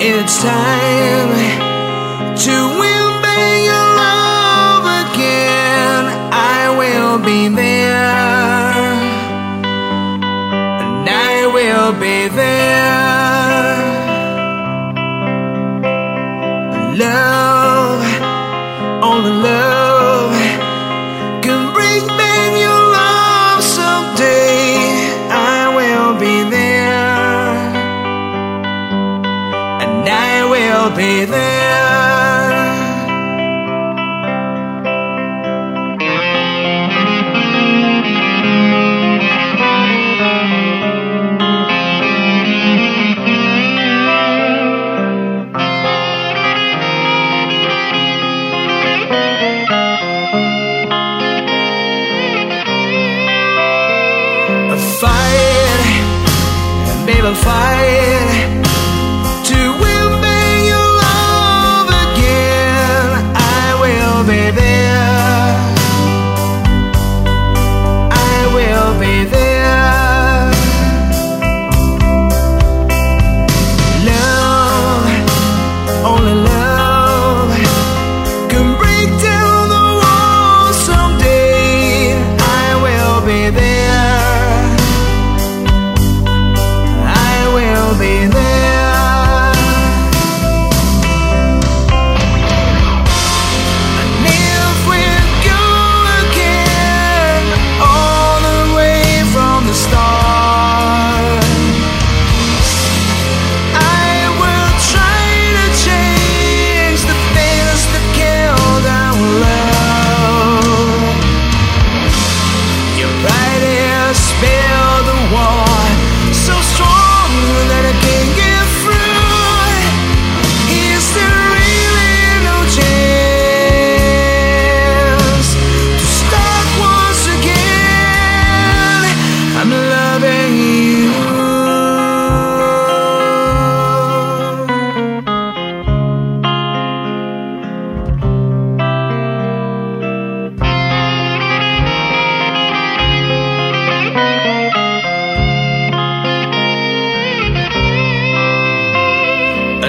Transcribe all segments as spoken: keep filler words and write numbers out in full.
It's time to win back your love again. I will be there, and I will be there. Love, only love can bring back your love someday. I will be there, and I will be there. Fight, baby, fight to win back your love again. I will be there, I will be there. Love, only love can break down the walls someday. I will be there, be there. And if we go again all the way from the start, I will try to change the things that killed our love. Your right ear spilled the war so strong that I can't get through. Is there really no chance to start once again? I'm loving you.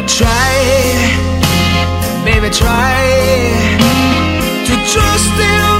Try, baby, try to trust in